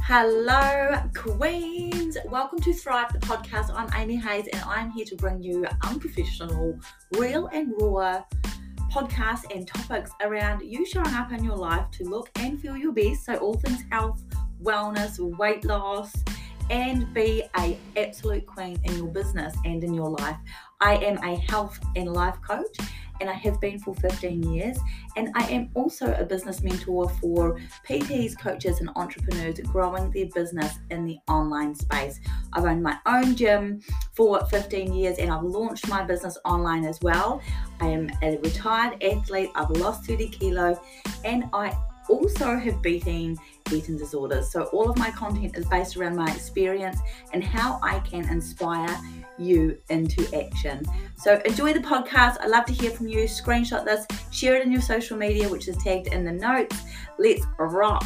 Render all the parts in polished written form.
Hello, Queens. Welcome to Thrive, the podcast. I'm Amy Hayes, and I'm here to bring you unprofessional, real and raw podcasts and topics around you showing up in your life to look and feel your best. So all things health, wellness, weight loss, and be an absolute queen in your business and in your life. I am a health and life coach, and I have been for 15 years. And I am also a business mentor for PTs, coaches, and entrepreneurs growing their business in the online space. I've owned my own gym for 15 years, and I've launched my business online as well. I am a retired athlete. I've lost 30 kilo, and I also have beaten eating disorders. So all of my content is based around my experience and how I can inspire you into action. So enjoy the podcast. I love to hear from you. Screenshot this, share it in your social media, which is tagged in the notes. Let's rock.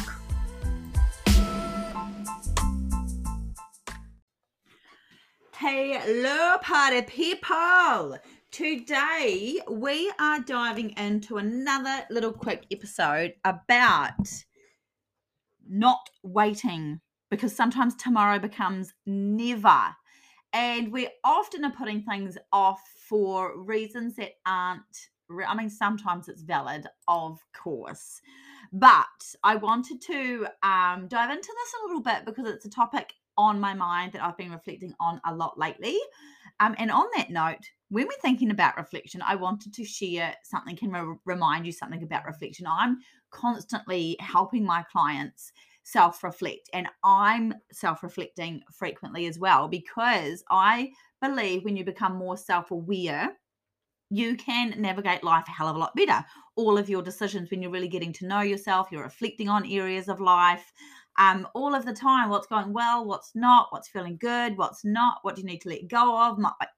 Hello, party people. Today we are diving into another little quick episode about not waiting, because sometimes tomorrow becomes never. And we often are putting things off for reasons that aren't, sometimes it's valid, of course. But I wanted to dive into this a little bit because it's a topic on my mind that I've been reflecting on a lot lately. And on that note, when we're thinking about reflection, I wanted to share something, can remind you something about reflection. I'm constantly helping my clients self-reflect, and I'm self-reflecting frequently as well, because I believe when you become more self-aware, you can navigate life a hell of a lot better. All of your decisions, when you're really getting to know yourself, you're reflecting on areas of life all of the time. What's going well, what's not, what's feeling good, what's not, what do you need to let go of,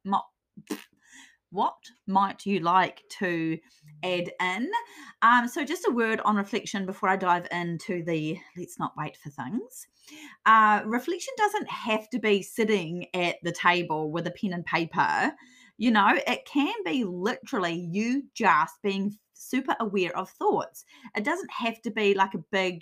what might you like to add in? So just a word on reflection before I dive into the let's not wait for things. Reflection doesn't have to be sitting at the table with a pen and paper. You know, it can be literally you just being super aware of thoughts. It doesn't have to be like a big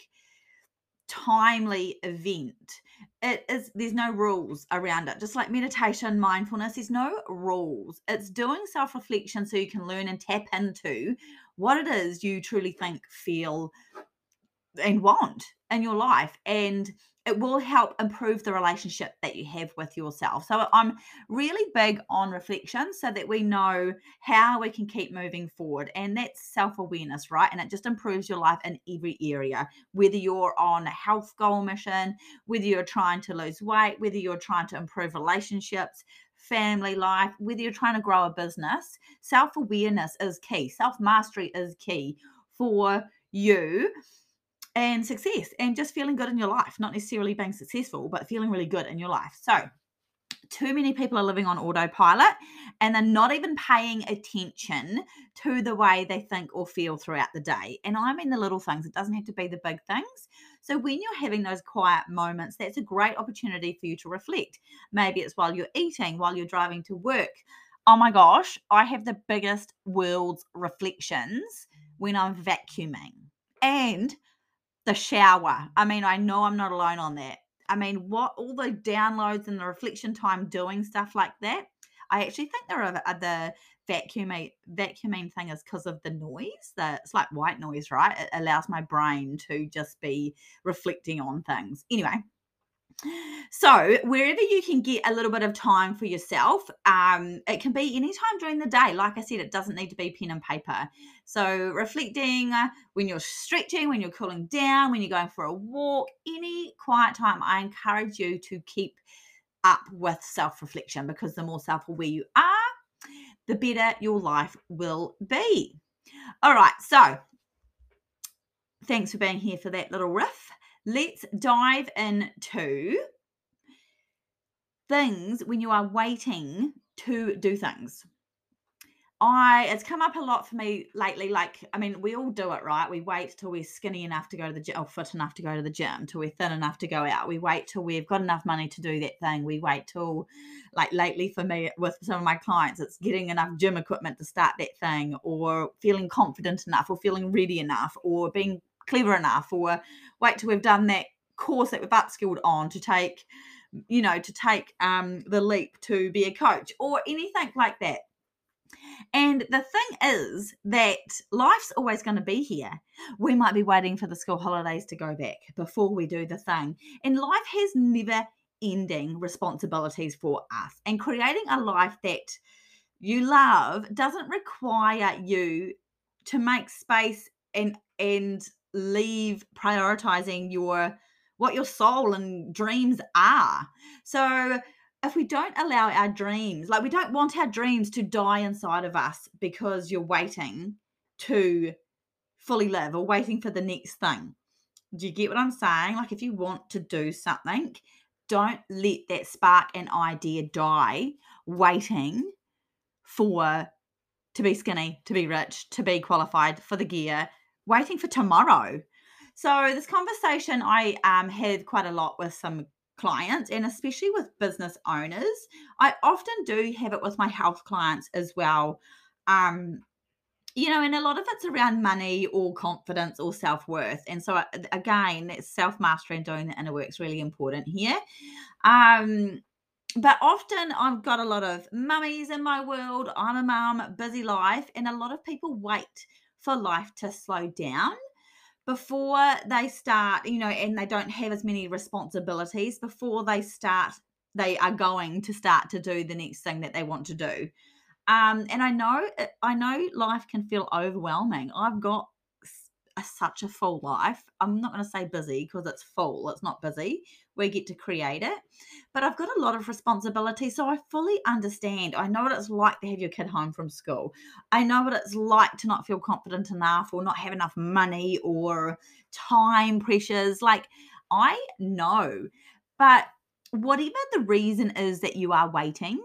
timely event. There's no rules around it. Just like meditation, mindfulness, there's no rules. It's doing self-reflection so you can learn and tap into what it is you truly think, feel, and want in your life, and it will help improve the relationship that you have with yourself. So I'm really big on reflection so that we know how we can keep moving forward, and that's self-awareness, right? And it just improves your life in every area, whether you're on a health goal mission, whether you're trying to lose weight, whether you're trying to improve relationships, family life, whether you're trying to grow a business. Self-awareness is key. Self-mastery is key for you and success, and just feeling good in your life, not necessarily being successful, but feeling really good in your life. So too many people are living on autopilot, and they're not even paying attention to the way they think or feel throughout the day. And I mean the little things. It doesn't have to be the big things. So when you're having those quiet moments, that's a great opportunity for you to reflect. Maybe it's while you're eating, while you're driving to work. Oh my gosh, I have the biggest world's reflections when I'm vacuuming and the shower. I mean, I know I'm not alone on that. I mean, what all the downloads and the reflection time doing stuff like that. I actually think the vacuuming thing is because of the noise. It's like white noise, right? It allows my brain to just be reflecting on things. Anyway, so wherever you can get a little bit of time for yourself, it can be anytime during the day. Like I said, it doesn't need to be pen and paper. So reflecting when you're stretching, when you're cooling down, when you're going for a walk, any quiet time, I encourage you to keep up with self-reflection, because the more self-aware you are, the better your life will be. All right, so thanks for being here for that little riff. Let's dive into things when you are waiting to do things. It's come up a lot for me lately. Like, I mean, we all do it, right? We wait till we're skinny enough to go to the gym, or fit enough to go to the gym, till we're thin enough to go out. We wait till we've got enough money to do that thing. We wait till, like lately for me with some of my clients, it's getting enough gym equipment to start that thing, or feeling confident enough, or feeling ready enough, or being clever enough, or wait till we've done that course that we've upskilled on to take, the leap to be a coach or anything like that. And the thing is that life's always going to be here. We might be waiting for the school holidays to go back before we do the thing. And life has never ending responsibilities for us. And creating a life that you love doesn't require you to make space and leave prioritizing what your soul and dreams are. So if we don't allow our dreams, like we don't want our dreams to die inside of us because you're waiting to fully live or waiting for the next thing. Do you get what I'm saying? Like if you want to do something, don't let that spark and idea die waiting for to be skinny, to be rich, to be qualified for the gear, waiting for tomorrow. So this conversation I had quite a lot with some clients and especially with business owners. I often do have it with my health clients as well. And a lot of it's around money or confidence or self-worth. And so again, it's self-mastery and doing the inner work's really important here. But often I've got a lot of mummies in my world. I'm a mum, busy life, and a lot of people wait for life to slow down before they start, and they don't have as many responsibilities before they are going to start to do the next thing that they want to do. And I know life can feel overwhelming. I've got such a full life. I'm not going to say busy because it's full. It's not busy. We get to create it. But I've got a lot of responsibility. So I fully understand. I know what it's like to have your kid home from school. I know what it's like to not feel confident enough or not have enough money or time pressures. Like I know. But whatever the reason is that you are waiting,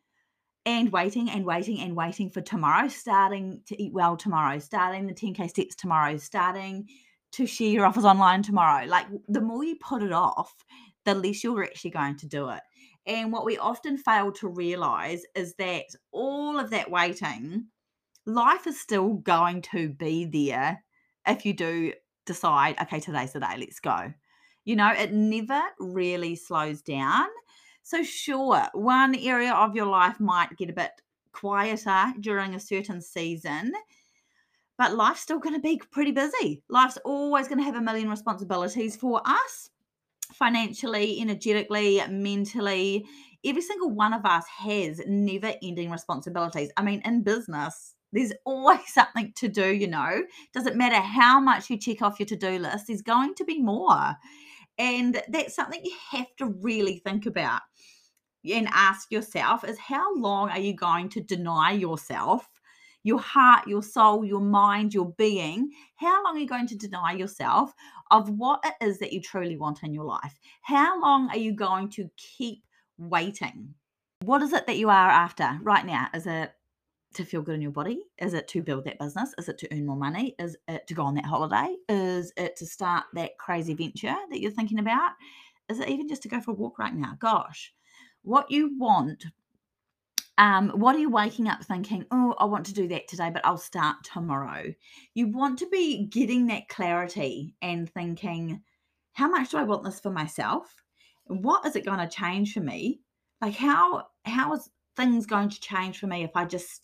and waiting and waiting and waiting for tomorrow, starting to eat well tomorrow, starting the 10K steps tomorrow, starting to share your offers online tomorrow. Like the more you put it off, the less you're actually going to do it. And what we often fail to realize is that all of that waiting, life is still going to be there if you do decide, okay, today's the day, let's go. It never really slows down. So, sure, one area of your life might get a bit quieter during a certain season, but life's still going to be pretty busy. Life's always going to have a million responsibilities for us financially, energetically, mentally. Every single one of us has never ending responsibilities. I mean, in business, there's always something to do, Doesn't matter how much you check off your to-do list, there's going to be more. And that's something you have to really think about and ask yourself is how long are you going to deny yourself, your heart, your soul, your mind, your being? How long are you going to deny yourself of what it is that you truly want in your life? How long are you going to keep waiting? What is it that you are after right now? Is it to feel good in your body? Is it to build that business? Is it to earn more money? Is it to go on that holiday? Is it to start that crazy venture that you're thinking about? Is it even just to go for a walk right now? Gosh, what you want. What are you waking up thinking, oh, I want to do that today, but I'll start tomorrow? You want to be getting that clarity and thinking, how much do I want this for myself? What is it going to change for me? Like how is things going to change for me if I just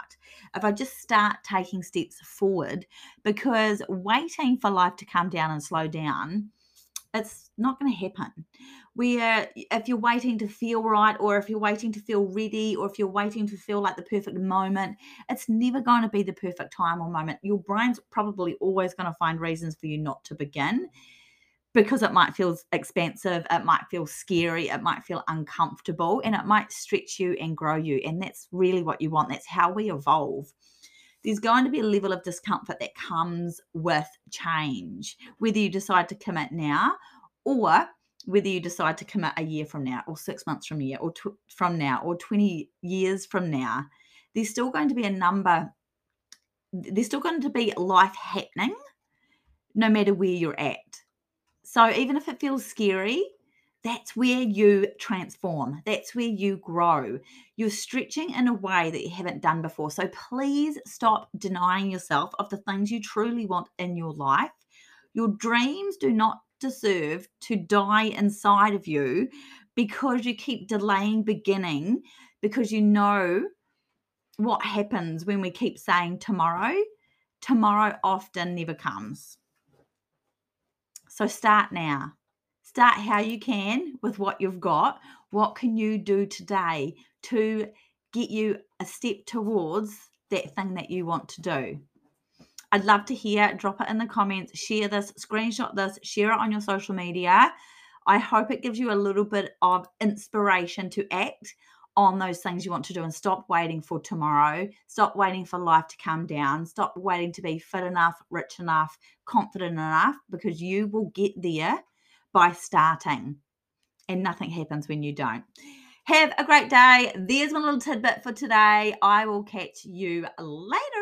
start taking steps forward? Because waiting for life to come down and slow down, it's not going to happen. Where if you're waiting to feel right, or if you're waiting to feel ready, or if you're waiting to feel like the perfect moment, it's never going to be the perfect time or moment. Your brain's probably always going to find reasons for you not to begin, because it might feel expensive, it might feel scary, it might feel uncomfortable, and it might stretch you and grow you. And that's really what you want. That's how we evolve. There's going to be a level of discomfort that comes with change, whether you decide to commit now, or whether you decide to commit a year from now, or 6 months from now, or from now, or 20 years from now. There's still going to be there's still going to be life happening no matter where you're at. So even if it feels scary, that's where you transform. That's where you grow. You're stretching in a way that you haven't done before. So please stop denying yourself of the things you truly want in your life. Your dreams do not deserve to die inside of you because you keep delaying beginning, because you know what happens when we keep saying tomorrow. Tomorrow often never comes. So start now. Start how you can with what you've got. What can you do today to get you a step towards that thing that you want to do? I'd love to hear. Drop it in the comments. Share this, screenshot this, share it on your social media. I hope it gives you a little bit of inspiration to act on those things you want to do and stop waiting for tomorrow. Stop waiting for life to come down. Stop waiting to be fit enough, rich enough, confident enough, because you will get there by starting, and nothing happens when you don't. Have a great day. There's my little tidbit for today. I will catch you later.